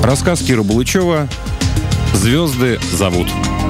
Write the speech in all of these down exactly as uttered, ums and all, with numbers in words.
Рассказ Киры Булычева «Звезды зовут».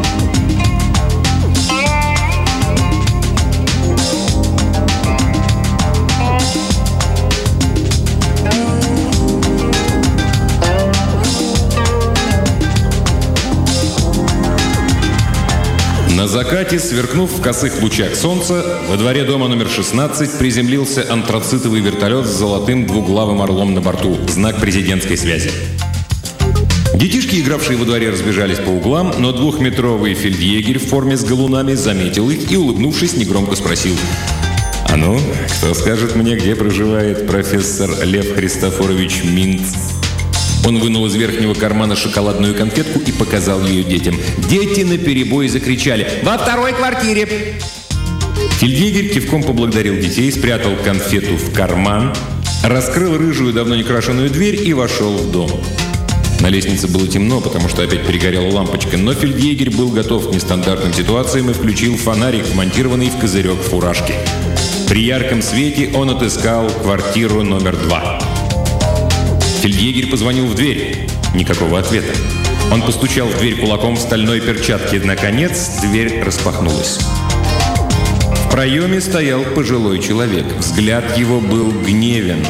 На закате, сверкнув в косых лучах солнца, во дворе дома номер шестнадцать приземлился антрацитовый вертолет с золотым двуглавым орлом на борту, знак президентской связи. Детишки, игравшие во дворе, разбежались по углам, но двухметровый фельдъегерь в форме с галунами заметил их и, улыбнувшись, негромко спросил: «А ну, кто скажет мне, где проживает профессор Лев Христофорович Минц?» Он вынул из верхнего кармана шоколадную конфетку и показал ее детям. Дети наперебой закричали: «Во второй квартире!» Фельдъегерь кивком поблагодарил детей, спрятал конфету в карман, раскрыл рыжую, давно не крашеную дверь и вошел в дом. На лестнице было темно, потому что опять перегорела лампочка, но фельдъегерь был готов к нестандартным ситуациям и включил фонарик, вмонтированный в козырек фуражки. При ярком свете он отыскал квартиру номер два. Фельдъегерь позвонил в дверь. Никакого ответа. Он постучал в дверь кулаком в стальной перчатке. Наконец, дверь распахнулась. В проеме стоял пожилой человек. Взгляд его был гневен.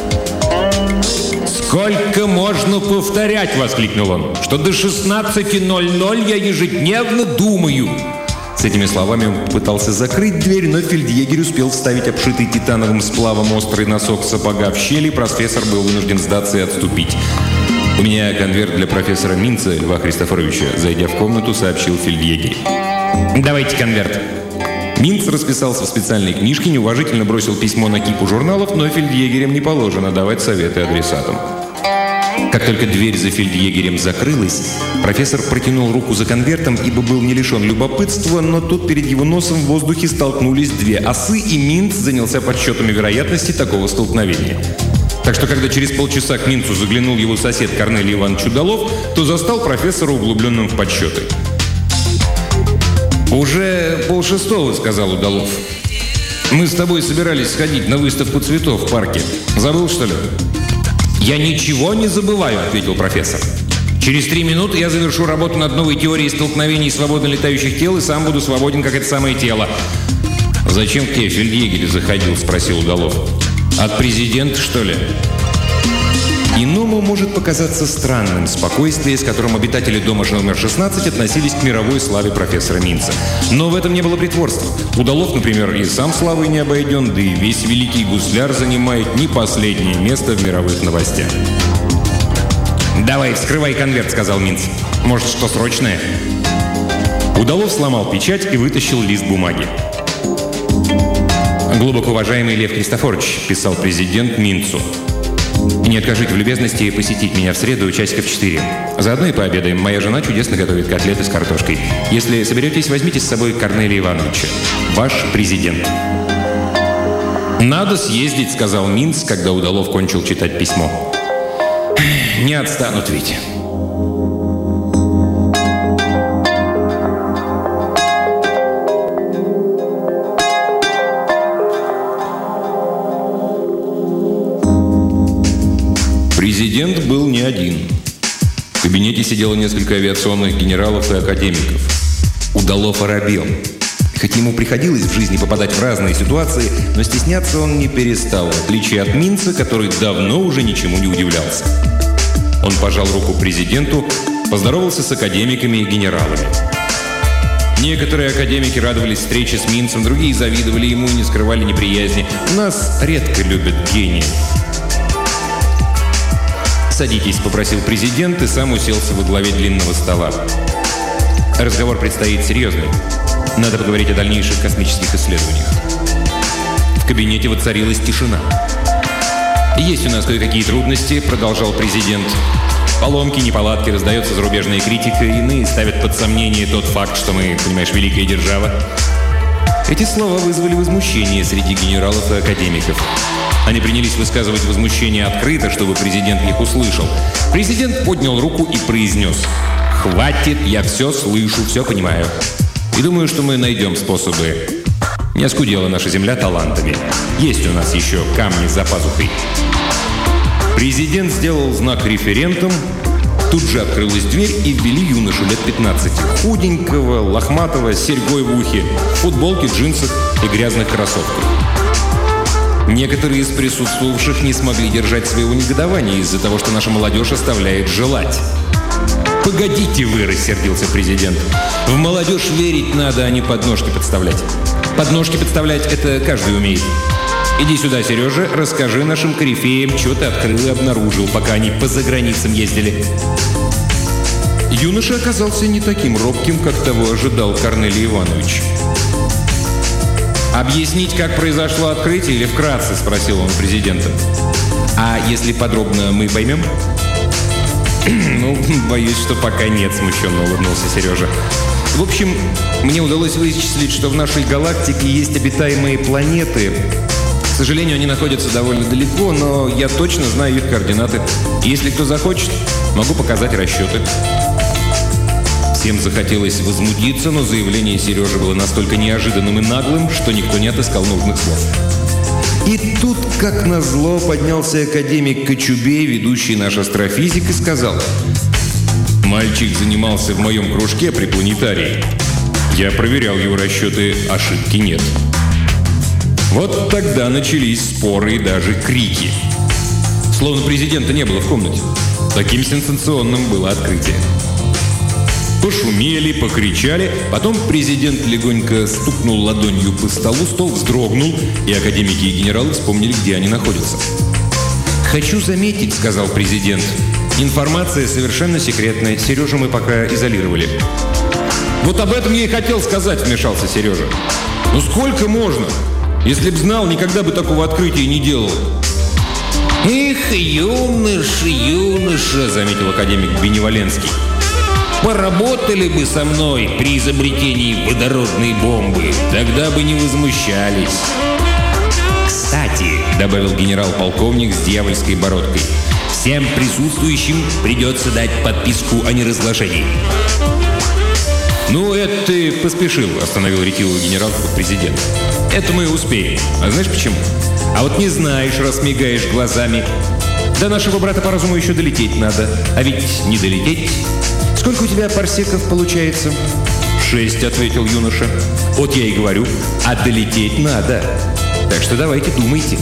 «Сколько можно повторять?» — воскликнул он. «Что до шестнадцати ноль-ноль я ежедневно думаю». С этими словами он пытался закрыть дверь, но фельдъегерь успел вставить обшитый титановым сплавом острый носок сапога в щели, и профессор был вынужден сдаться и отступить. «У меня конверт для профессора Минца, Льва Христофоровича», — зайдя в комнату, сообщил фельдъегерь. «Давайте конверт». Минц расписался в специальной книжке, неуважительно бросил письмо на кипу журналов, но фельдъегерям не положено давать советы адресатам. Как только дверь за фельдъегерем закрылась, профессор протянул руку за конвертом, ибо был не лишен любопытства, но тут перед его носом в воздухе столкнулись две осы, и Минц занялся подсчетами вероятности такого столкновения. Так что, когда через полчаса к Минцу заглянул его сосед Корнелий Иванович Удалов, то застал профессора углубленным в подсчеты. «Уже полшестого», — сказал Удалов. «Мы с тобой собирались сходить на выставку цветов в парке. Забыл, что ли?» «Я ничего не забываю», — ответил профессор. «Через три минуты я завершу работу над новой теорией столкновений свободно летающих тел и сам буду свободен, как это самое тело». «Зачем к тебе фельдъегерь заходил?» — спросил Удалов. «От президента, что ли?» Иному может показаться странным спокойствие, с которым обитатели дома номер шестнадцать относились к мировой славе профессора Минца. Но в этом не было притворства. Удалов, например, и сам славой не обойден, да и весь великий гусляр занимает не последнее место в мировых новостях. «Давай, вскрывай конверт», — сказал Минц. «Может, что срочное?» Удалов сломал печать и вытащил лист бумаги. «Глубоко уважаемый Лев Христофорович», — писал президент Минцу, «не откажите в любезности посетить меня в среду часиков четыре. Заодно и пообедаем. Моя жена чудесно готовит котлеты с картошкой. Если соберетесь, возьмите с собой Корнелия Ивановича. Ваш президент». «Надо съездить», — сказал Минц, когда Удалов кончил читать письмо. «Не отстанут ведь». Президент был не один. В кабинете сидело несколько авиационных генералов и академиков. Удалов оробел. Хоть ему приходилось в жизни попадать в разные ситуации, но стесняться он не перестал, в отличие от Минца, который давно уже ничему не удивлялся. Он пожал руку президенту, поздоровался с академиками и генералами. Некоторые академики радовались встрече с Минцем, другие завидовали ему и не скрывали неприязни. Нас редко любят гении. «Садитесь», — попросил президент и сам уселся во главе длинного стола. Разговор предстоит серьезный. Надо поговорить о дальнейших космических исследованиях. В кабинете воцарилась тишина. «Есть у нас кое-какие трудности», — продолжал президент. «Поломки, неполадки, раздается зарубежная критика, иные ставят под сомнение тот факт, что мы, понимаешь, великая держава». Эти слова вызвали возмущение среди генералов и академиков. Они принялись высказывать возмущение открыто, чтобы президент их услышал. Президент поднял руку и произнес: «Хватит, я все слышу, все понимаю. И думаю, что мы найдем способы. Не оскудела наша земля талантами. Есть у нас еще камни за пазухой». Президент сделал знак референтум, Тут же открылась дверь и ввели юношу лет пятнадцати. Худенького, лохматого, с серьгой в ухе, в футболке, джинсах и грязных кроссовках. Некоторые из присутствовавших не смогли держать своего негодования из-за того, что наша молодежь оставляет желать. «Погодите вы», — рассердился президент. «В молодежь верить надо, а не подножки подставлять. Подножки подставлять — это каждый умеет. Иди сюда, Сережа, расскажи нашим корифеям, что ты открыл и обнаружил, пока они по заграницам ездили». Юноша оказался не таким робким, как того ожидал Корнелий Иванович. «Объяснить, как произошло открытие, или вкратце?» – спросил он президента. «А если подробно, мы поймем?» «Ну, боюсь, что пока нет», – смущенно улыбнулся Сережа. «В общем, мне удалось вычислить, что в нашей галактике есть обитаемые планеты. К сожалению, они находятся довольно далеко, но я точно знаю их координаты. Если кто захочет, могу показать расчеты». Всем захотелось возмутиться, но заявление Сережи было настолько неожиданным и наглым, что никто не отыскал нужных слов. И тут, как назло, поднялся академик Кочубей, ведущий наш астрофизик, и сказал: «Мальчик занимался в моем кружке при планетарии. Я проверял его расчеты, ошибки нет». Вот тогда начались споры и даже крики. Словно президента не было в комнате. Таким сенсационным было открытие. Пошумели, покричали, потом президент легонько стукнул ладонью по столу, стол вздрогнул, и академики и генералы вспомнили, где они находятся. «Хочу заметить», — сказал президент, — «информация совершенно секретная, Сережу мы пока изолировали». «Вот об этом я и хотел сказать», — вмешался Сережа. «Ну сколько можно? Если б знал, никогда бы такого открытия не делал». «Эх, юноша, юноша», — заметил академик Беневоленский. «Поработали бы со мной при изобретении водородной бомбы, тогда бы не возмущались». «Кстати», — добавил генерал-полковник с дьявольской бородкой, «всем присутствующим придется дать подписку о неразглашении». «Ну, это ты поспешил», — остановил ретивого генерала президент. «Это мы успеем. А знаешь почему? А вот не знаешь, раз мигаешь глазами. До нашего брата по разуму еще долететь надо. А ведь не долететь. Сколько у тебя парсеков получается?» «Шесть», — ответил юноша. «Вот я и говорю, а долететь надо. Так что давайте, думайте».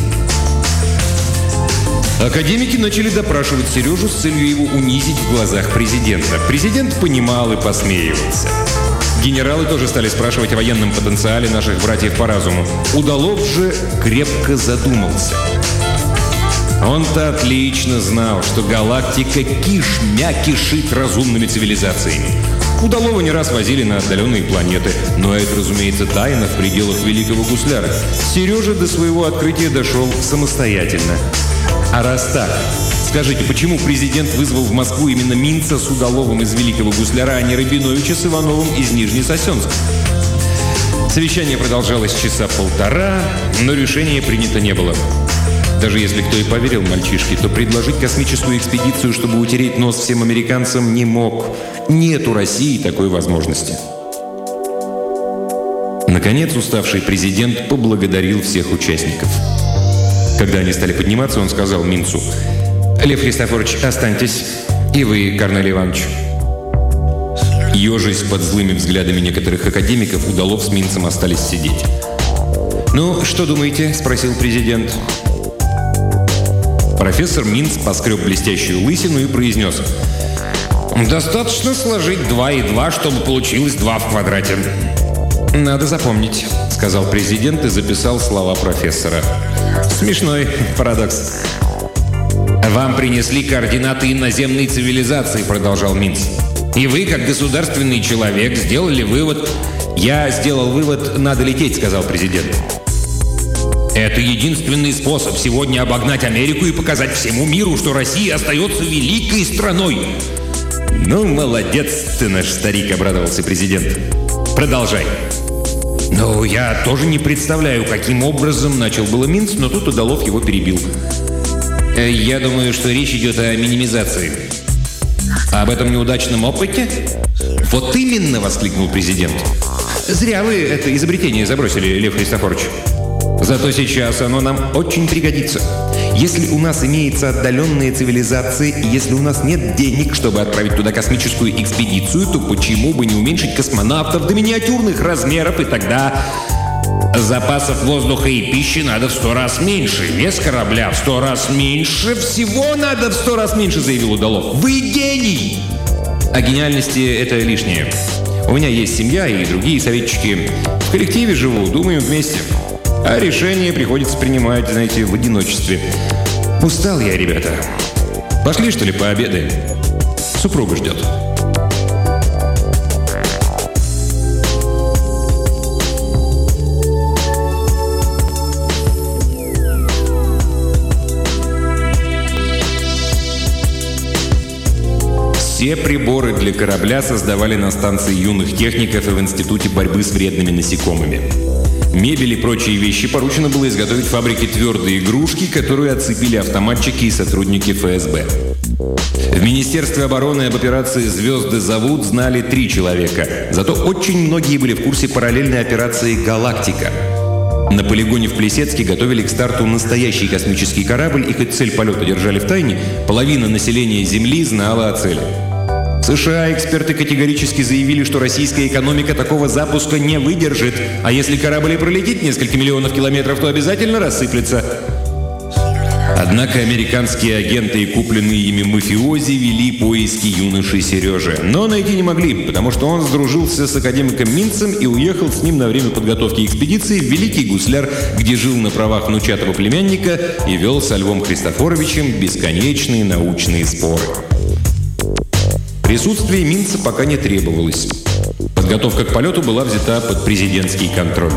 Академики начали допрашивать Сережу с целью его унизить в глазах президента. Президент понимал и посмеивался. Генералы тоже стали спрашивать о военном потенциале наших братьев по разуму. Удалов же крепко задумался. Он-то отлично знал, что галактика кишмя кишит разумными цивилизациями. Удалова не раз возили на отдаленные планеты, но это, разумеется, тайна в пределах Великого Гусляра. Сережа до своего открытия дошел самостоятельно. А раз так, скажите, почему президент вызвал в Москву именно Минца с Удаловым из Великого Гусляра, а не Рабиновича с Ивановым из Нижнесосенска? Совещание продолжалось часа полтора, но решения принято не было. Даже если кто и поверил мальчишке, то предложить космическую экспедицию, чтобы утереть нос всем американцам, не мог. Нет у России такой возможности. Наконец, уставший президент поблагодарил всех участников. Когда они стали подниматься, он сказал Минцу: «Лев Христофорович, останьтесь. И вы, Корнелий Иванович». Ежась под злыми взглядами некоторых академиков, Удалов с Минцем остались сидеть. «Ну, что думаете?» – спросил президент. Профессор Минц поскреб блестящую лысину и произнес: «Достаточно сложить два и два, чтобы получилось два в квадрате». «Надо запомнить», — сказал президент и записал слова профессора. «Смешной парадокс». «Вам принесли координаты иноземной цивилизации», — продолжал Минц. «И вы, как государственный человек, сделали вывод...» «Я сделал вывод, надо лететь», — сказал президент. «Это единственный способ сегодня обогнать Америку и показать всему миру, что Россия остается великой страной». «Ну, молодец ты, наш старик», — обрадовался президент. «Продолжай». «Ну, я тоже не представляю, каким образом», — начал было Минц, но тут Удалов его перебил. «Я думаю, что речь идет о минимизации». «Об этом неудачном опыте?» «Вот именно!» — воскликнул президент. «Зря вы это изобретение забросили, Лев Христофорович. Зато сейчас оно нам очень пригодится. Если у нас имеется отдаленная цивилизация, и если у нас нет денег, чтобы отправить туда космическую экспедицию, то почему бы не уменьшить космонавтов до миниатюрных размеров, и тогда запасов воздуха и пищи надо в сто раз меньше, вес корабля в сто раз меньше, всего надо в сто раз меньше, заявил Удалов. Вы гений! О гениальности это лишнее. У меня есть семья и другие советчики. В коллективе живу, думаем вместе. А решение приходится принимать, знаете, в одиночестве. Устал я, ребята. Пошли, что ли, пообедаем? Супруга ждет. Все приборы для корабля создавали на станции юных техников и в Институте борьбы с вредными насекомыми. Мебель и прочие вещи поручено было изготовить фабрике твердые игрушки, которую оцепили автоматчики и сотрудники эф эс бэ. В Министерстве обороны об операции «Звезды зовут» знали три человека. Зато очень многие были в курсе параллельной операции «Галактика». На полигоне в Плесецке готовили к старту настоящий космический корабль, и хоть цель полета держали в тайне, половина населения Земли знала о цели. В США эксперты категорически заявили, что российская экономика такого запуска не выдержит, а если корабль и пролетит несколько миллионов километров, то обязательно рассыплется. Однако американские агенты и купленные ими мафиози вели поиски юноши Сережи. Но найти не могли, потому что он сдружился с академиком Минцем и уехал с ним на время подготовки экспедиции в Великий Гусляр, где жил на правах внучатого племянника и вел со Львом Христофоровичем бесконечные научные споры. Присутствие Минца пока не требовалось. Подготовка к полету была взята под президентский контроль.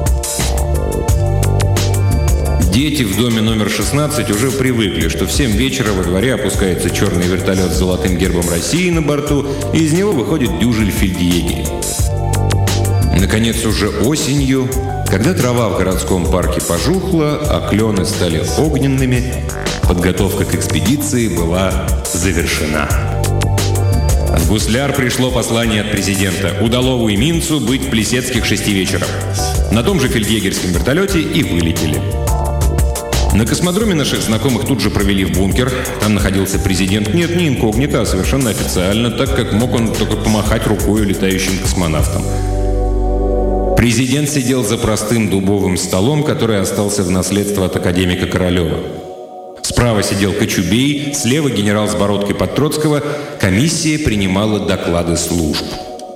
Дети в доме номер шестнадцать уже привыкли, что в семь вечера во дворе опускается черный вертолет с золотым гербом России на борту, и из него выходит дюжель фельдъегерей. Наконец, уже осенью, когда трава в городском парке пожухла, а клены стали огненными, подготовка к экспедиции была завершена. В Гусляр пришло послание от президента Удалову и Минцу быть в Плесецке к шести вечера. На том же фельдъегерском вертолете и вылетели. На космодроме наших знакомых тут же провели в бункер. Там находился президент. Нет, не инкогнито, а совершенно официально, так как мог он только помахать рукой летающим космонавтам. Президент сидел за простым дубовым столом, который остался в наследство от академика Королева. Справа сидел Кочубей, слева генерал с бородкой под Троцкого. Комиссия принимала доклады служб.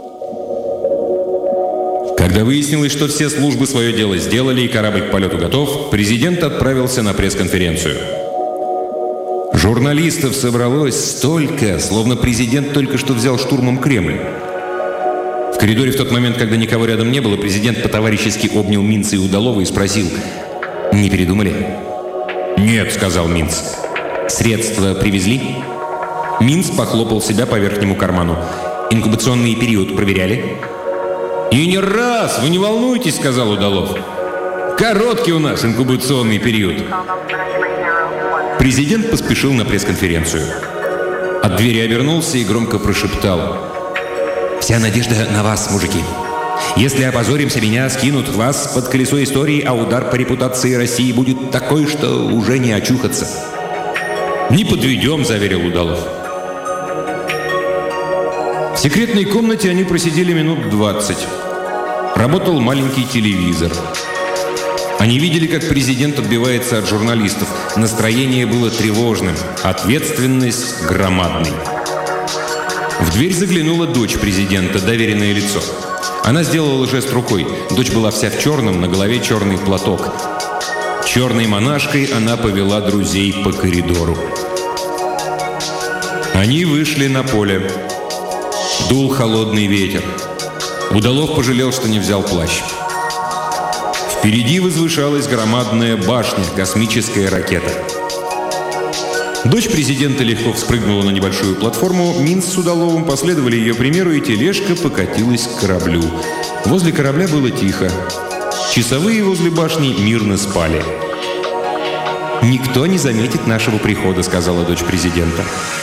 Когда выяснилось, что все службы свое дело сделали и корабль к полету готов, президент отправился на пресс-конференцию. Журналистов собралось столько, словно президент только что взял штурмом Кремль. В коридоре в тот момент, когда никого рядом не было, президент по-товарищески обнял Минца и Удалова и спросил: «Не передумали?» «Нет», — сказал Минц. «Средства привезли?» Минц похлопал себя по верхнему карману. «Инкубационный период проверяли?» «И не раз! Вы не волнуйтесь», — сказал Удалов. «Короткий у нас инкубационный период». Президент поспешил на пресс-конференцию. От двери обернулся и громко прошептал: «Вся надежда на вас, мужики. Если опозоримся, меня скинут вас под колесо истории, а удар по репутации России будет такой, что уже не очухаться». «Не подведем», — заверил Удалов. В секретной комнате они просидели минут двадцать. Работал маленький телевизор. Они видели, как президент отбивается от журналистов. Настроение было тревожным, ответственность громадной. В дверь заглянула дочь президента, доверенное лицо. Она сделала жест рукой. Дочь была вся в черном, на голове черный платок. Черной монашкой она повела друзей по коридору. Они вышли на поле. Дул холодный ветер. Удалов пожалел, что не взял плащ. Впереди возвышалась громадная башня, космическая ракета. Дочь президента легко вспрыгнула на небольшую платформу. Минц с Удаловым последовали ее примеру, и тележка покатилась к кораблю. Возле корабля было тихо. Часовые возле башни мирно спали. «Никто не заметит нашего прихода», — сказала дочь президента.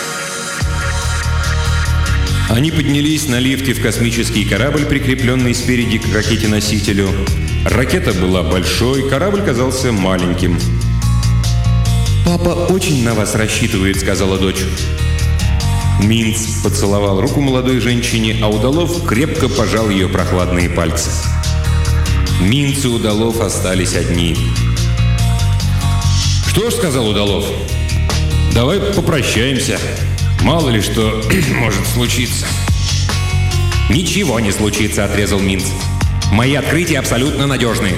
Они поднялись на лифте в космический корабль, прикрепленный спереди к ракете-носителю. Ракета была большой, корабль казался маленьким. «Папа очень на вас рассчитывает», — сказала дочь. Минц поцеловал руку молодой женщине, а Удалов крепко пожал ее прохладные пальцы. Минц и Удалов остались одни. «Что ж», — сказал Удалов, — «давай попрощаемся. Мало ли что может случиться». «Ничего не случится», — отрезал Минц. «Мои открытия абсолютно надежные».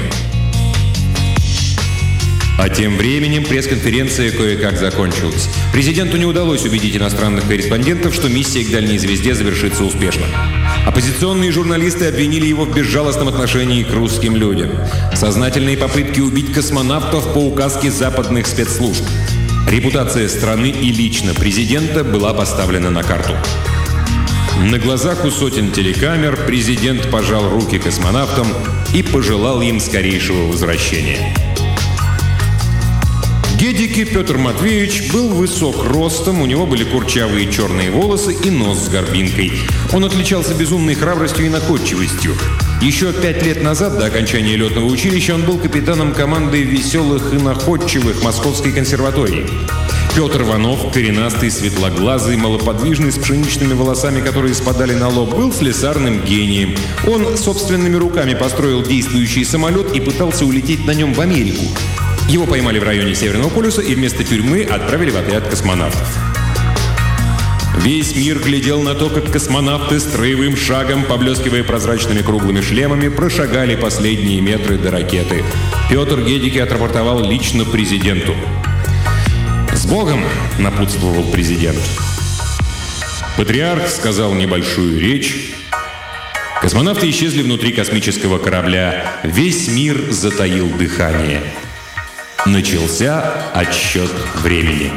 А тем временем пресс-конференция кое-как закончилась. Президенту не удалось убедить иностранных корреспондентов, что миссия к дальней звезде завершится успешно. Оппозиционные журналисты обвинили его в безжалостном отношении к русским людям. Сознательные попытки убить космонавтов по указке западных спецслужб. Репутация страны и лично президента была поставлена на карту. На глазах у сотен телекамер президент пожал руки космонавтам и пожелал им скорейшего возвращения. Гедике Петр Матвеевич был высок ростом, у него были курчавые черные волосы и нос с горбинкой. Он отличался безумной храбростью и находчивостью. Еще пять лет назад, до окончания летного училища, он был капитаном команды веселых и находчивых Московской консерватории. Петр Иванов, коренастый, светлоглазый, малоподвижный, с пшеничными волосами, которые спадали на лоб, был слесарным гением. Он собственными руками построил действующий самолет и пытался улететь на нем в Америку. Его поймали в районе Северного полюса и вместо тюрьмы отправили в отряд космонавтов. Весь мир глядел на то, как космонавты строевым шагом, поблескивая прозрачными круглыми шлемами, прошагали последние метры до ракеты. Петр Гедике отрапортовал лично президенту. «С Богом!» — напутствовал президент. Патриарх сказал небольшую речь. Космонавты исчезли внутри космического корабля. Весь мир затаил дыхание. Начался отсчет времени.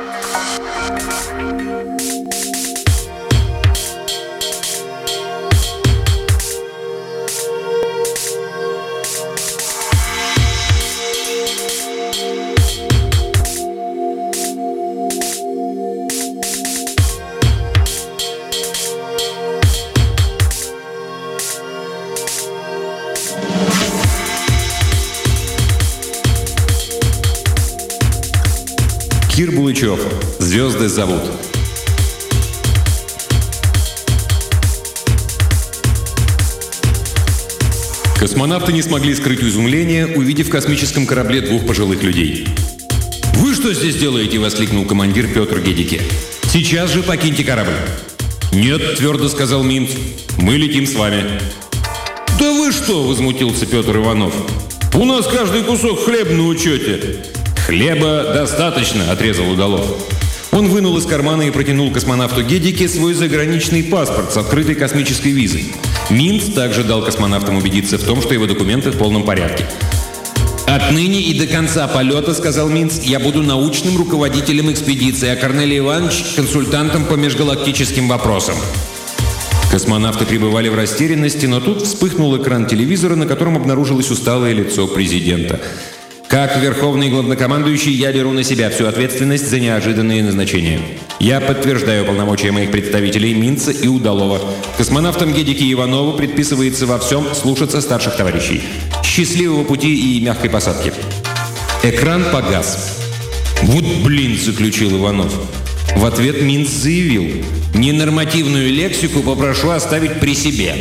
Кир Булычев. «Звезды зовут». Космонавты не смогли скрыть изумление, увидев в космическом корабле двух пожилых людей. «Вы что здесь делаете?» — воскликнул командир Петр Гедике. «Сейчас же покиньте корабль». «Нет», — твердо сказал Минц, — «мы летим с вами». «Да вы что?» — возмутился Петр Иванов. «У нас каждый кусок хлеба на учете». «Хлеба достаточно», — отрезал Удалов. Он вынул из кармана и протянул космонавту Гедике свой заграничный паспорт с открытой космической визой. Минц также дал космонавтам убедиться в том, что его документы в полном порядке. «Отныне и до конца полета, — сказал Минц, — я буду научным руководителем экспедиции, а Корнелий Иванович — консультантом по межгалактическим вопросам». Космонавты пребывали в растерянности, но тут вспыхнул экран телевизора, на котором обнаружилось усталое лицо президента. «Как верховный главнокомандующий, я беру на себя всю ответственность за неожиданные назначения. Я подтверждаю полномочия моих представителей Минца и Удалова. Космонавтам Гедике и Иванову предписывается во всем слушаться старших товарищей. Счастливого пути и мягкой посадки». Экран погас. «Вот блин!» – заключил Иванов. В ответ Минц заявил: «Ненормативную лексику попрошу оставить при себе».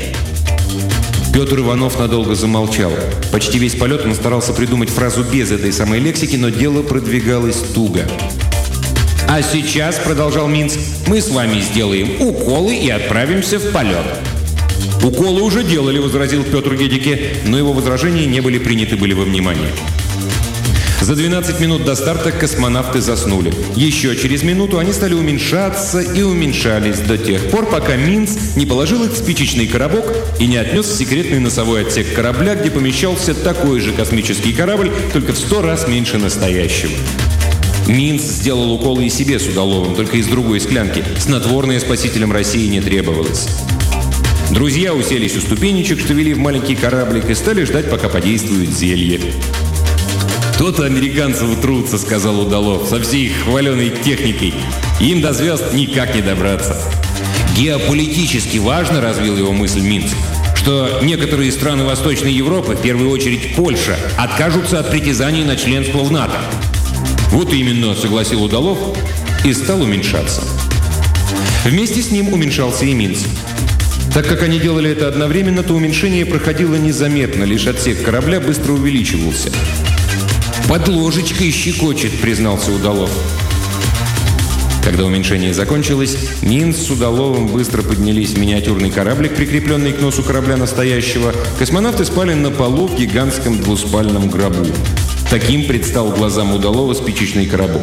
Петр Иванов надолго замолчал. Почти весь полет он старался придумать фразу без этой самой лексики, но дело продвигалось туго. «А сейчас, — продолжал Минц, — мы с вами сделаем уколы и отправимся в полет». «Уколы уже делали, — возразил Петр Гедике, но его возражения не были приняты были во внимание. За двенадцать минут до старта космонавты заснули. Еще через минуту они стали уменьшаться и уменьшались до тех пор, пока Минц не положил их в спичечный коробок и не отнес в секретный носовой отсек корабля, где помещался такой же космический корабль, только в сто раз меньше настоящего. Минц сделал уколы и себе с Удаловым, только из другой склянки. Снотворное спасителям России не требовалось. Друзья уселись у ступенечек, что вели в маленький кораблик, и стали ждать, пока подействует зелье. «То-то американцы утрутся, — сказал Удалов, — со всей их хваленой техникой. Им до звезд никак не добраться». «Геополитически важно, — развил его мысль Минц, — что некоторые страны Восточной Европы, в первую очередь Польша, откажутся от притязаний на членство в НАТО». «Вот именно», — согласил Удалов и стал уменьшаться. Вместе с ним уменьшался и Минц. Так как они делали это одновременно, то уменьшение проходило незаметно, лишь отсек корабля быстро увеличивался. «Под ложечкой щекочет», — признался Удалов. Когда уменьшение закончилось, Минц с Удаловым быстро поднялись в миниатюрный кораблик, прикрепленный к носу корабля настоящего. Космонавты спали на полу в гигантском двуспальном гробу. Таким предстал глазам Удалова спичечный коробок.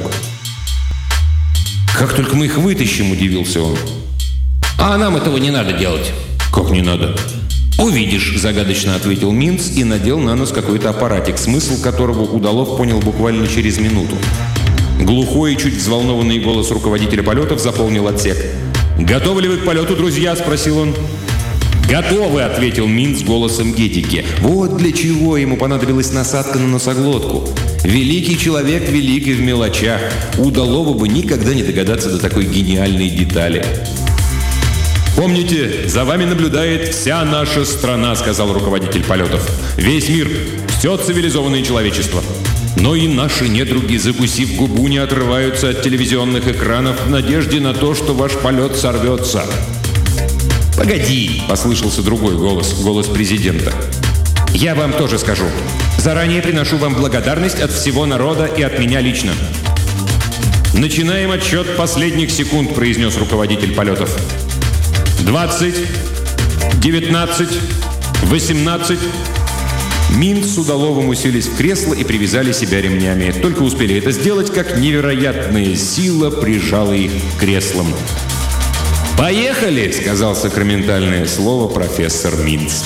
«Как только мы их вытащим», — удивился он. «А нам этого не надо делать». «Как не надо?» «Увидишь», — загадочно ответил Минц и надел на нос какой-то аппаратик, смысл которого Удалов понял буквально через минуту. Глухой и чуть взволнованный голос руководителя полетов заполнил отсек. «Готовы ли вы к полету, друзья?» — спросил он. «Готовы», — ответил Минц голосом Гедики. Вот для чего ему понадобилась насадка на носоглотку. Великий человек велик и в мелочах. Удалову бы никогда не догадаться до такой гениальной детали. «Помните, за вами наблюдает вся наша страна», — сказал руководитель полетов. «Весь мир, все цивилизованное человечество. Но и наши недруги, закусив губу, не отрываются от телевизионных экранов в надежде на то, что ваш полет сорвется». «Погоди», — послышался другой голос, голос президента. «Я вам тоже скажу. Заранее приношу вам благодарность от всего народа и от меня лично». «Начинаем отсчет последних секунд», — произнес руководитель полетов. «Двадцать, девятнадцать, восемнадцать». Минц с Удаловым уселись в кресло и привязали себя ремнями. Только успели это сделать, как невероятная сила прижала их к креслам. «Поехали!» — сказал сакраментальное слово профессор Минц.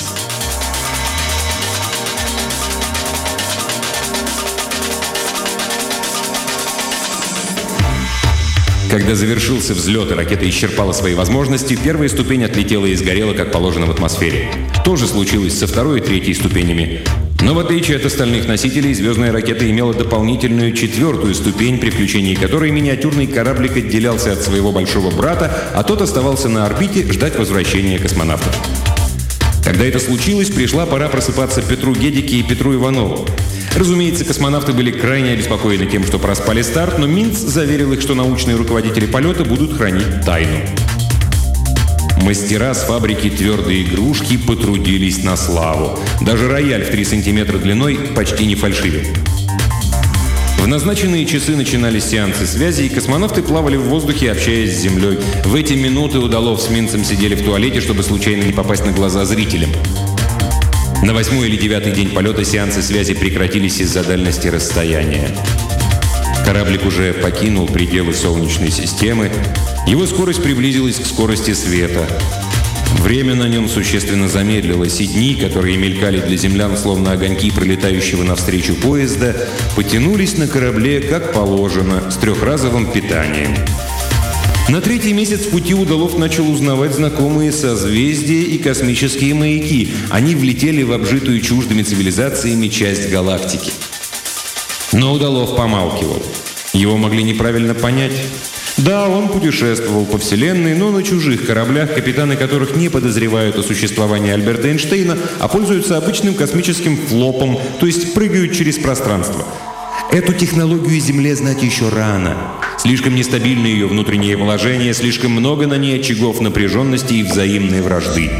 Когда завершился взлет и ракета исчерпала свои возможности, первая ступень отлетела и сгорела, как положено в атмосфере. То же случилось со второй и третьей ступенями. Но в отличие от остальных носителей, звездная ракета имела дополнительную четвертую ступень, при включении которой миниатюрный кораблик отделялся от своего большого брата, а тот оставался на орбите ждать возвращения космонавтов. Когда это случилось, пришла пора просыпаться Петру Гедике и Петру Иванову. Разумеется, космонавты были крайне обеспокоены тем, что проспали старт, но Минц заверил их, что научные руководители полета будут хранить тайну. Мастера с фабрики «Твердые игрушки» потрудились на славу. Даже рояль в три сантиметра длиной почти не фальшивил. В назначенные часы начинались сеансы связи, и космонавты плавали в воздухе, общаясь с Землей. В эти минуты Удалов с Минцем сидели в туалете, чтобы случайно не попасть на глаза зрителям. На восьмой или девятый день полета сеансы связи прекратились из-за дальности расстояния. Кораблик уже покинул пределы Солнечной системы. Его скорость приблизилась к скорости света. Время на нем существенно замедлилось, и дни, которые мелькали для землян словно огоньки пролетающего навстречу поезда, потянулись на корабле, как положено, с трехразовым питанием. На третий месяц пути Удалов начал узнавать знакомые созвездия и космические маяки. Они влетели в обжитую чуждыми цивилизациями часть галактики. Но Удалов помалкивал. Его могли неправильно понять. Да, он путешествовал по Вселенной, но на чужих кораблях, капитаны которых не подозревают о существовании Альберта Эйнштейна, а пользуются обычным космическим флопом, то есть прыгают через пространство. Эту технологию Земле знать еще рано. Слишком нестабильно ее внутреннее положение, слишком много на ней очагов напряженности и взаимной вражды.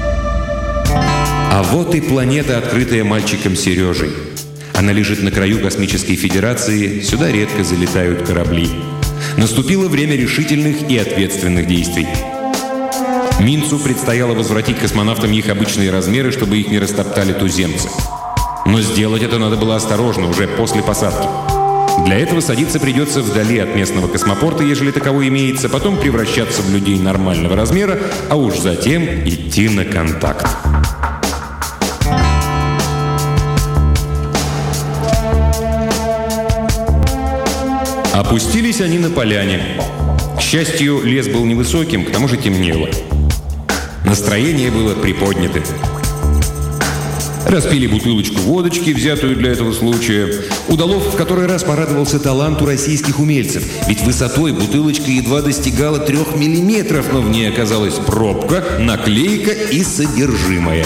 А вот и планета, открытая мальчиком Сережей. Она лежит на краю Космической Федерации, сюда редко залетают корабли. Наступило время решительных и ответственных действий. Минцу предстояло возвратить космонавтам их обычные размеры, чтобы их не растоптали туземцы. Но сделать это надо было осторожно, уже после посадки. Для этого садиться придется вдали от местного космопорта, ежели таковой имеется, потом превращаться в людей нормального размера, а уж затем идти на контакт. Опустились они на поляне. К счастью, лес был невысоким, к тому же темнело. Настроение было приподнято. Распили бутылочку водочки, взятую для этого случая. Удалов в который раз порадовался таланту российских умельцев. Ведь высотой бутылочка едва достигала трех миллиметров, но в ней оказалась пробка, наклейка и содержимое.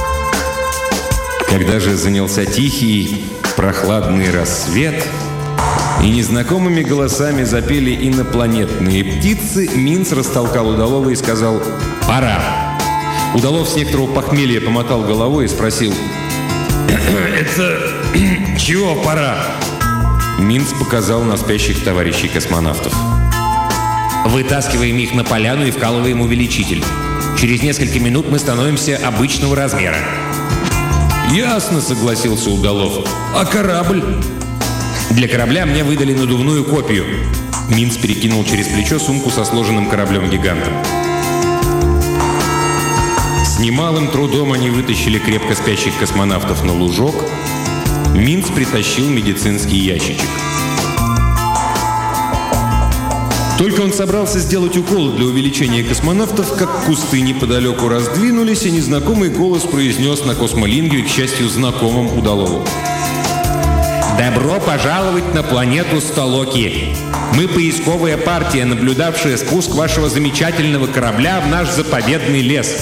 Когда же занялся тихий, прохладный рассвет, и незнакомыми голосами запели инопланетные птицы, Минц растолкал Удалова и сказал: «Пора». Удалов с некоторого похмелья помотал головой и спросил: «Это чего пора?» Минц показал на спящих товарищей космонавтов. Вытаскиваем их на поляну и вкалываем увеличитель. Через несколько минут мы становимся обычного размера. «Ясно», — согласился Удалов. «А корабль?» Для корабля мне выдали надувную копию. Минц перекинул через плечо сумку со сложенным кораблем-гигантом. С немалым трудом они вытащили крепко спящих космонавтов на лужок. Минц притащил медицинский ящичек. Только он собрался сделать укол для увеличения космонавтов, как кусты неподалеку раздвинулись, и незнакомый голос произнес на космолингве, к счастью, знакомым Удалову: «Добро пожаловать на планету Столоки. Мы поисковая партия, наблюдавшая спуск вашего замечательного корабля в наш заповедный лес».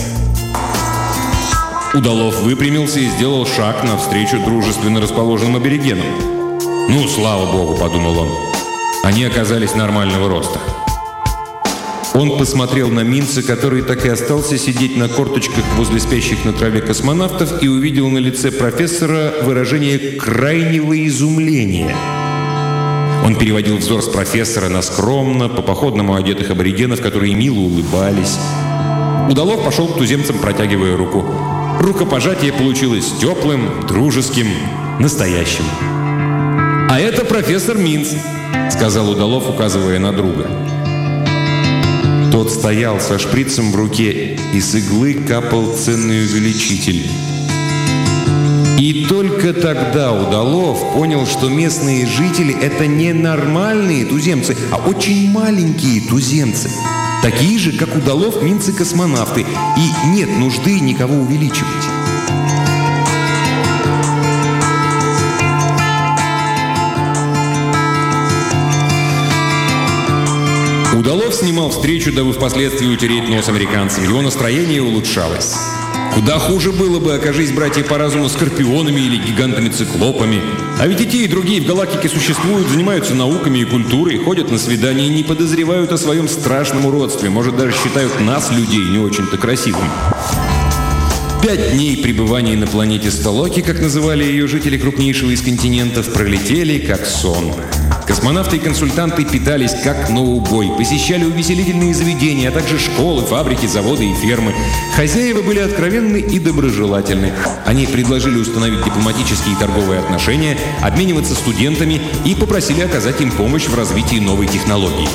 Удалов выпрямился и сделал шаг навстречу дружественно расположенным аборигенам. «Ну, слава богу», — подумал он. Они оказались нормального роста. Он посмотрел на Минца, который так и остался сидеть на корточках возле спящих на траве космонавтов, и увидел на лице профессора выражение крайнего изумления. Он переводил взор с профессора на скромно, по-походному одетых аборигенов, которые мило улыбались. Удалов пошел к туземцам, протягивая руку. Рукопожатие получилось теплым, дружеским, настоящим. «А это профессор Минц», — сказал Удалов, указывая на друга. Тот стоял со шприцем в руке, и с иглы капал ценный увеличитель. И только тогда Удалов понял, что местные жители — это не нормальные туземцы, а очень маленькие туземцы. Такие же, как Удалов, Минцы-космонавты, и нет нужды никого увеличивать. Удалов снимал встречу, дабы впоследствии утереть нос американцам. Его настроение улучшалось. Куда хуже было бы, окажись братья по разуму скорпионами или гигантами-циклопами. А ведь и те, и другие в галактике существуют, занимаются науками и культурой, ходят на свидания и не подозревают о своем страшном уродстве. Может, даже считают нас, людей, не очень-то красивыми. Пять дней пребывания на планете Столоки, как называли ее жители крупнейшего из континентов, пролетели как сон. Космонавты и консультанты питались как на убой, посещали увеселительные заведения, а также школы, фабрики, заводы и фермы. Хозяева были откровенны и доброжелательны. Они предложили установить дипломатические и торговые отношения, обмениваться студентами и попросили оказать им помощь в развитии новой технологии.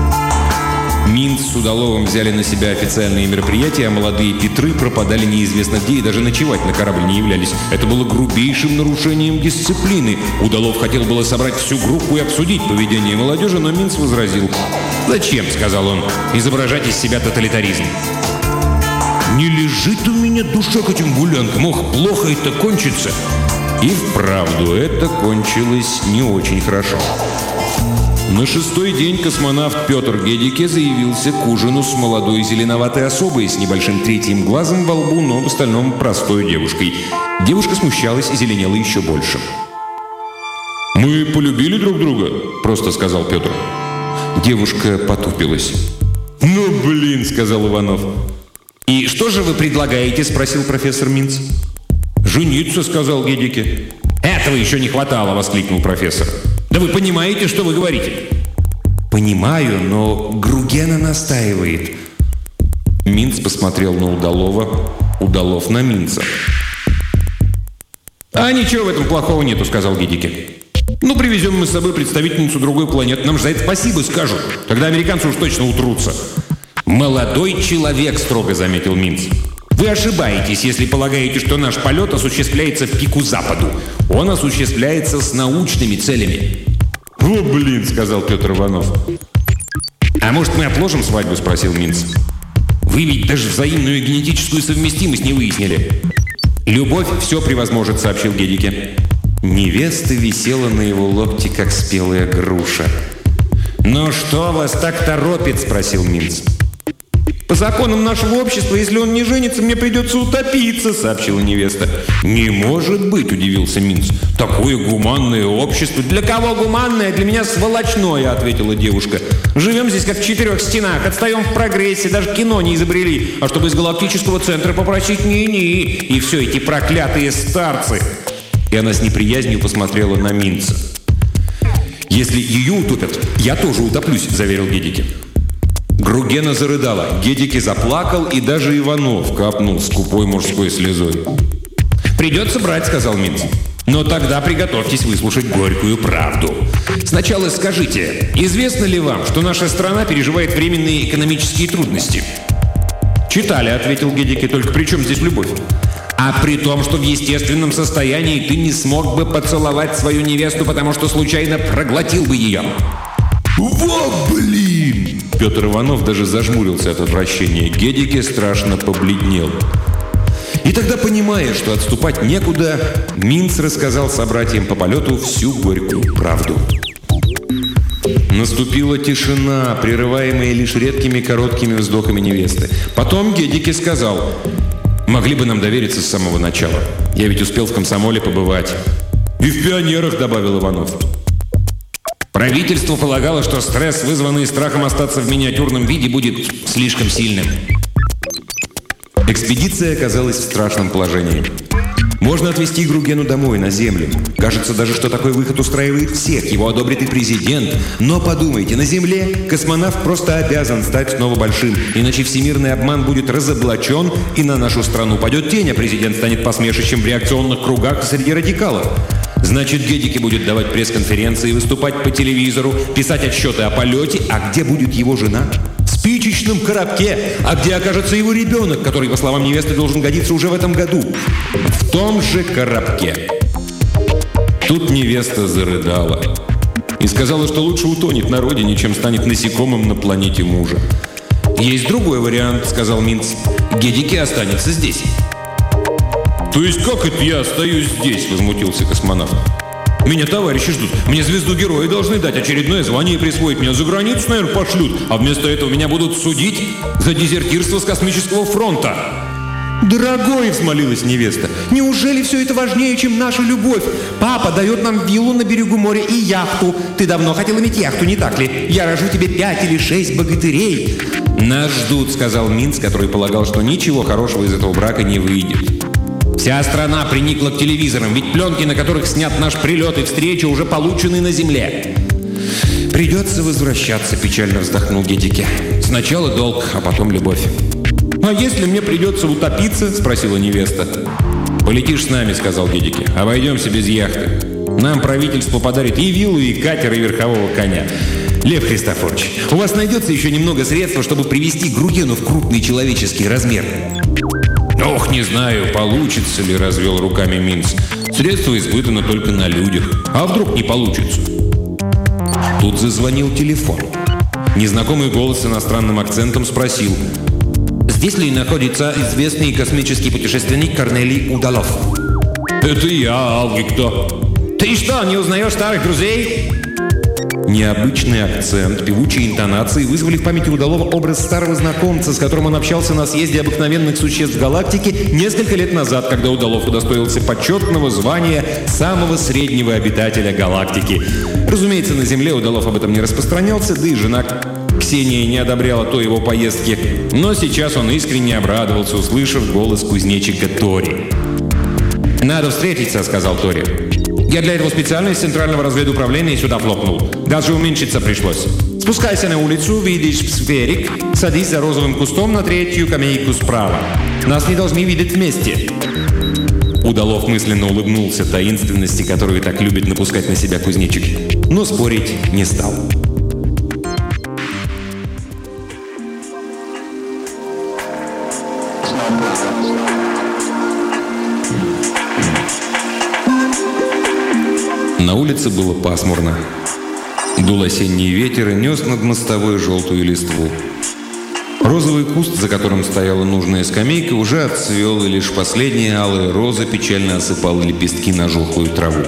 Минц с Удаловым взяли на себя официальные мероприятия, а молодые Петры пропадали неизвестно где и даже ночевать на корабль не являлись. Это было грубейшим нарушением дисциплины. Удалов хотел было собрать всю группу и обсудить поведение молодежи, но Минц возразил. «Зачем?» — сказал он. «Изображать из себя тоталитаризм». «Не лежит у меня душа к этим гулянкам. Ох, плохо это кончится». И вправду это кончилось не очень хорошо. На шестой день космонавт Петр Гедике заявился к ужину с молодой зеленоватой особой с небольшим третьим глазом во лбу, но в остальном простой девушкой. Девушка смущалась и зеленела еще больше. «Мы полюбили друг друга», — просто сказал Петр. Девушка потупилась. «Ну, блин», — сказал Иванов. «И что же вы предлагаете?» — спросил профессор Минц. «Жениться», — сказал Гедике. «Этого еще не хватало», — воскликнул профессор. «Да вы понимаете, что вы говорите?» «Понимаю, но Гругена настаивает». Минц посмотрел на Удалова, Удалов на Минца. «А ничего в этом плохого нету», — сказал Гедике. «Ну, привезем мы с собой представительницу другой планеты. Нам же за это спасибо скажут. Тогда американцы уж точно утрутся». «Молодой человек», — строго заметил Минц. «Вы ошибаетесь, если полагаете, что наш полет осуществляется в пику западу. Он осуществляется с научными целями». «О, блин», — сказал Петр Иванов. «А может, мы отложим свадьбу?» — спросил Минц. «Вы ведь даже взаимную генетическую совместимость не выяснили». «Любовь все превозможет», — сообщил Гедике. Невеста висела на его локте, как спелая груша. «Ну что вас так торопит?» — спросил Минц. «По законам нашего общества, если он не женится, мне придется утопиться», — сообщила невеста. «Не может быть», — удивился Минц. «Такое гуманное общество». «Для кого гуманное? Для меня сволочное», — ответила девушка. «Живем здесь как в четырех стенах, отстаем в прогрессе, даже кино не изобрели. А чтобы из галактического центра попросить ни-ни. И все эти проклятые старцы». И она с неприязнью посмотрела на Минца. «Если ее утопят, я тоже утоплюсь», — заверил Гедеке. Гругена зарыдала, Гедеке заплакал, и даже Иванов капнул скупой мужской слезой. «Придется брать», — сказал Минц. «Но тогда приготовьтесь выслушать горькую правду. Сначала скажите, известно ли вам, что наша страна переживает временные экономические трудности?» «Читали», — ответил Гедеке, — «только при чем здесь любовь?» «А при том, что в естественном состоянии ты не смог бы поцеловать свою невесту, потому что случайно проглотил бы ее». «Во, блин!» Петр Иванов даже зажмурился от отвращения. Гедеке страшно побледнел. И тогда, понимая, что отступать некуда, Минц рассказал собратьям по полету всю горькую правду. Наступила тишина, прерываемая лишь редкими короткими вздохами невесты. Потом Гедеке сказал: «Могли бы нам довериться с самого начала. Я ведь успел в комсомоле побывать». «И в пионерах», — добавил Иванов. «Правительство полагало, что стресс, вызванный страхом остаться в миниатюрном виде, будет слишком сильным». Экспедиция оказалась в страшном положении. Можно отвезти Гругену домой, на землю. Кажется даже, что такой выход устраивает всех, его одобрит и президент. Но подумайте, на Земле космонавт просто обязан стать снова большим, иначе всемирный обман будет разоблачен, и на нашу страну падет тень, а президент станет посмешищем в реакционных кругах среди радикалов. Значит, Гедеке будет давать пресс-конференции, выступать по телевизору, писать отчеты о полете. А где будет его жена? В спичечном коробке. А где окажется его ребенок, который, по словам невесты, должен годиться уже в этом году? В том же коробке. Тут невеста зарыдала и сказала, что лучше утонет на родине, чем станет насекомым на планете мужа. «Есть другой вариант», — сказал Минц. «Гедеке останется здесь». «То есть как это я остаюсь здесь?» – возмутился космонавт. «Меня товарищи ждут. Мне звезду героя должны дать, очередное звание присвоить. Меня за границу, наверное, пошлют. А вместо этого меня будут судить за дезертирство с космического фронта». «Дорогой!» – взмолилась невеста. «Неужели все это важнее, чем наша любовь? Папа дает нам виллу на берегу моря и яхту. Ты давно хотел иметь яхту, не так ли? Я рожу тебе пять или шесть богатырей». «Нас ждут», – сказал Минц, который полагал, что ничего хорошего из этого брака не выйдет. Вся страна приникла к телевизорам, ведь пленки, на которых снят наш прилет и встреча, уже получены на Земле. «Придется возвращаться», – печально вздохнул Гедеке. «Сначала долг, а потом любовь». «А если мне придется утопиться?» – спросила невеста. «Полетишь с нами», – сказал Гедеке. «Обойдемся без яхты. Нам правительство подарит и виллу, и катер, и верхового коня. Лев Христофорович, у вас найдется еще немного средств, чтобы привести Гругену в крупный человеческий размер?» «Ох, не знаю, получится ли», — развел руками Минц. «Средства испытаны только на людях. А вдруг не получится?» Тут зазвонил телефон. Незнакомый голос с иностранным акцентом спросил: «Здесь ли находится известный космический путешественник Корнелий Удалов?» «Это я, а вы кто?» «Ты что, не узнаешь старых друзей?» Необычный акцент, певучие интонации вызвали в памяти Удалова образ старого знакомца, с которым он общался на съезде обыкновенных существ галактики несколько лет назад, когда Удалов удостоился почетного звания самого среднего обитателя галактики. Разумеется, на Земле Удалов об этом не распространялся, да и жена Ксения не одобряла той его поездки. Но сейчас он искренне обрадовался, услышав голос кузнечика Тори. «Надо встретиться», — сказал Тори. «Я для этого специально из Центрального разведуправления сюда флопнул. Даже уменьшиться пришлось. Спускайся на улицу, видишь сферик, садись за розовым кустом на третью скамейку справа. Нас не должны видеть вместе». Удалов мысленно улыбнулся таинственности, которую так любит напускать на себя кузнечик, но спорить не стал. На улице было пасмурно. Дул осенний ветер и нес над мостовой желтую листву. Розовый куст, за которым стояла нужная скамейка, уже отцвел, и лишь последняя алая роза печально осыпала лепестки на жухлую траву.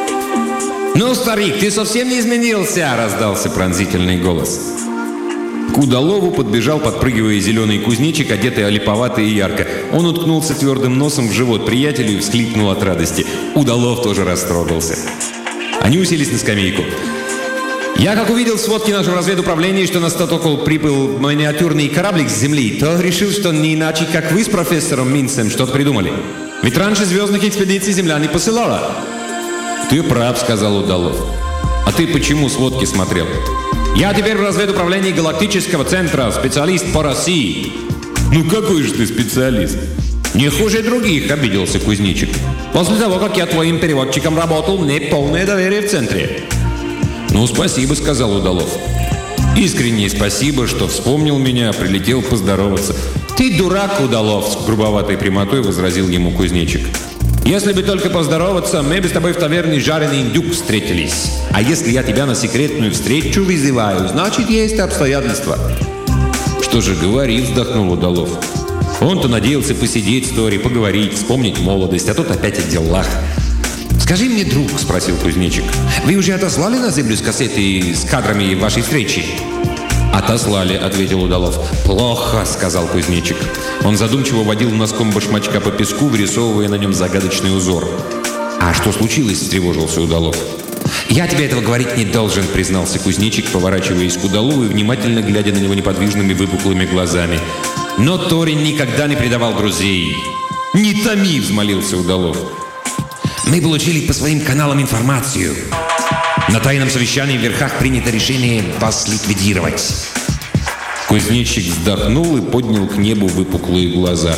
«Ну, старик, ты совсем не изменился!» — раздался пронзительный голос. К Удалову подбежал, подпрыгивая, зеленый кузнечик, одетый олиповато и ярко. Он уткнулся твердым носом в живот приятелю и всхлипнул от радости. Удалов тоже растрогался. Они уселись на скамейку. «Я, как увидел в сводке нашего разведуправления, что на Статокол приплыл миниатюрный кораблик с Земли, то решил, что не иначе, как вы с профессором Минцем что-то придумали. Ведь раньше звездных экспедиций Земля не посылала». «Ты прав», — сказал Удалов. «А ты почему сводки смотрел?» «Я теперь в разведуправлении Галактического центра, специалист по России». «Ну какой же ты специалист?» «Не хуже других», — обиделся кузнечик. «После того, как я твоим переводчиком работал, мне полное доверие в центре». «Ну, спасибо», — сказал Удалов. «Искренне спасибо, что вспомнил меня, прилетел поздороваться». «Ты дурак, Удалов», — с грубоватой прямотой возразил ему кузнечик. «Если бы только поздороваться, мы бы с тобой в таверне «Жареный индюк» встретились. А если я тебя на секретную встречу вызываю, значит, есть обстоятельства». «Что же, говори», — вздохнул Удалов. Он-то надеялся посидеть с Тори, поговорить, вспомнить молодость, а тут опять о делах. «Скажи мне, друг», — спросил кузнечик, — «вы уже отослали на землю с кассеты с кадрами вашей встречи?» «Отослали», — ответил Удалов. «Плохо», — сказал кузнечик. Он задумчиво водил носком башмачка по песку, вырисовывая на нем загадочный узор. «А что случилось?» — встревожился Удалов. «Я тебе этого говорить не должен», — признался кузнечик, поворачиваясь к Удалову и внимательно глядя на него неподвижными выпуклыми глазами. «Но Тори никогда не предавал друзей». «Не томи!» — взмолился Удалов. «Мы получили по своим каналам информацию. На тайном совещании в верхах принято решение вас ликвидировать». Кузнечик вздохнул и поднял к небу выпуклые глаза.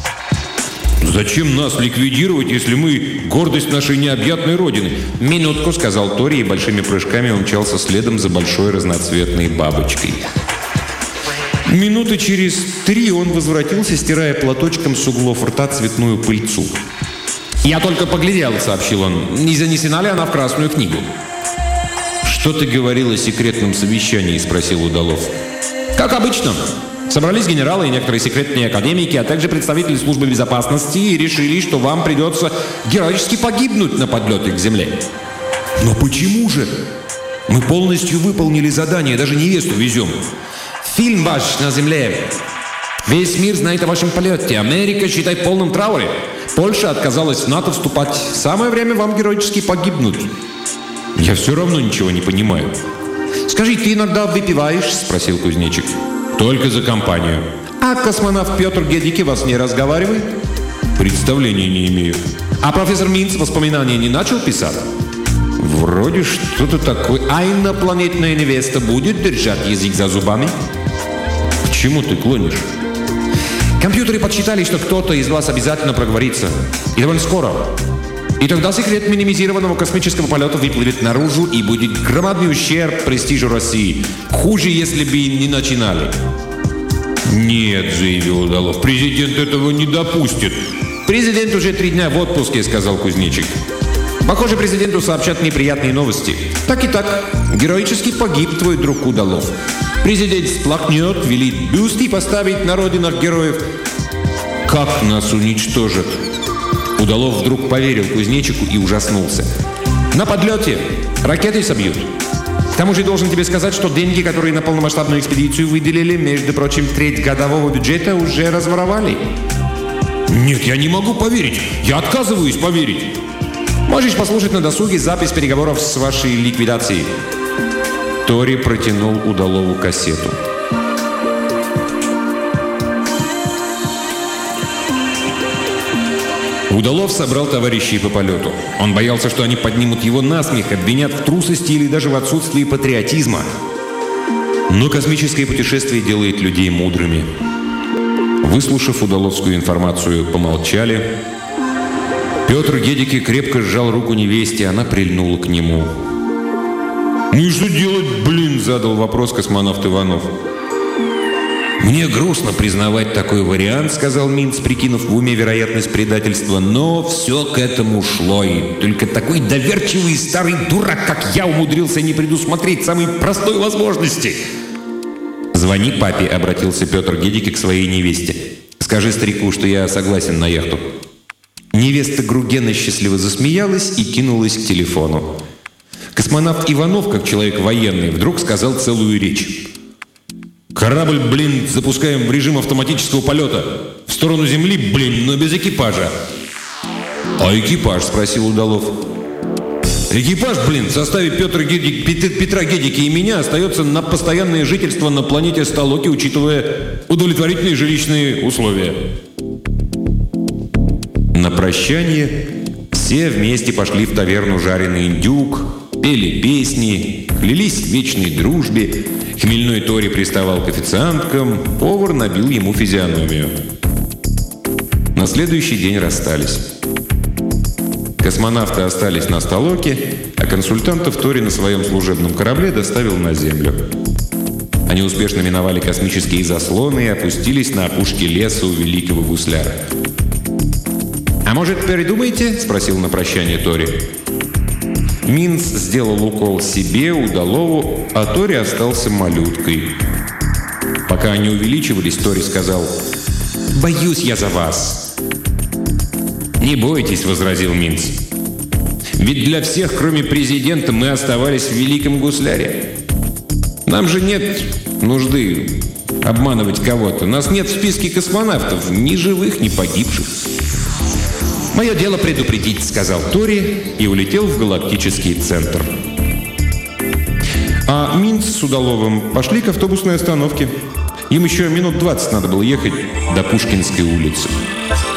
«Зачем нас ликвидировать, если мы гордость нашей необъятной родины?» «Минутку», — сказал Тори, и большими прыжками умчался следом за большой разноцветной бабочкой. Минуты через три он возвратился, стирая платочком с углов рта цветную пыльцу. «Я только поглядел», — сообщил он. «Не занесена ли она в Красную книгу?» «Что ты говорил о секретном совещании?» — спросил Удалов. «Как обычно. Собрались генералы и некоторые секретные академики, а также представители службы безопасности и решили, что вам придется героически погибнуть на подлете к Земле». «Но почему же? Мы полностью выполнили задание, даже невесту везем». «Фильм ваш на Земле. Весь мир знает о вашем полете. Америка, считай, в полном трауре. Польша отказалась в НАТО вступать. Самое время вам героически погибнуть». «Я все равно ничего не понимаю». «Скажи, ты иногда выпиваешь?» – спросил кузнечик. «Только за компанию». «А космонавт Петр Гедики вас не разговаривает?» «Представления не имею». «А профессор Минц воспоминания не начал писать?» «Вроде что-то такое. А инопланетная невеста будет держать язык за зубами?» «К чему ты клонишь?» «Компьютеры подсчитали, что кто-то из вас обязательно проговорится. И довольно скоро. И тогда секрет минимизированного космического полета выплывет наружу, и будет громадный ущерб престижу России. Хуже, если бы не начинали». «Нет», — заявил Удалов, — «президент этого не допустит». «Президент уже три дня в отпуске», — сказал кузнечик. «Похоже, президенту сообщат неприятные новости. Так и так, героически погиб твой друг Удалов. Президент сплакнет, велит бюсты поставить на родинах героев». «Как нас уничтожат?» Удалов вдруг поверил кузнечику и ужаснулся. «На подлете ракеты собьют. К тому же должен тебе сказать, что деньги, которые на полномасштабную экспедицию выделили, между прочим, треть годового бюджета уже разворовали». «Нет, я не могу поверить. Я отказываюсь поверить». «Можешь послушать на досуге запись переговоров с вашей ликвидацией». Тори протянул Удалову кассету. Удалов собрал товарищей по полету. Он боялся, что они поднимут его насмех, обвинят в трусости или даже в отсутствии патриотизма. Но космическое путешествие делает людей мудрыми. Выслушав удаловскую информацию, помолчали. Петр Гедики крепко сжал руку невесте, она прильнула к нему. «Ну и что делать, блин?» – задал вопрос космонавт Иванов. «Мне грустно признавать такой вариант», – сказал Минц, прикинув в уме вероятность предательства, «но все к этому шло, и только такой доверчивый старый дурак, как я, умудрился не предусмотреть самой простой возможности». «Звони папе», – обратился Петр Гедики к своей невесте. «Скажи старику, что я согласен на яхту». Невеста Гругена счастливо засмеялась и кинулась к телефону. Космонавт Иванов, как человек военный, вдруг сказал целую речь. Корабль, блин, запускаем в режим автоматического полета. В сторону Земли, блин, но без экипажа. «А экипаж?» – спросил Удалов. Экипаж, блин, в составе Петра Гедик, Петра Гедики и меня остается на постоянное жительство на планете Столоки, учитывая удовлетворительные жилищные условия». На прощание все вместе пошли в таверну «Жареный индюк», пели песни, клялись в вечной дружбе. Хмельной Тори приставал к официанткам, повар набил ему физиономию. На следующий день расстались. Космонавты остались на Столоке, а консультантов Тори на своем служебном корабле доставил на Землю. Они успешно миновали космические заслоны и опустились на опушке леса у Великого Гусляра. «А может, передумаете?» – спросил на прощание Тори. Минц сделал укол себе, Удалову, а Тори остался малюткой. Пока они увеличивались, Тори сказал: «Боюсь я за вас». «Не бойтесь», — возразил Минц. «Ведь для всех, кроме президента, мы оставались в Великом Гусляре. Нам же нет нужды обманывать кого-то. Нас нет в списке космонавтов, ни живых, ни погибших». «Мое дело предупредить», — сказал Тори и улетел в галактический центр. А Минц с Удаловым пошли к автобусной остановке. Им еще минут двадцать надо было ехать до Пушкинской улицы.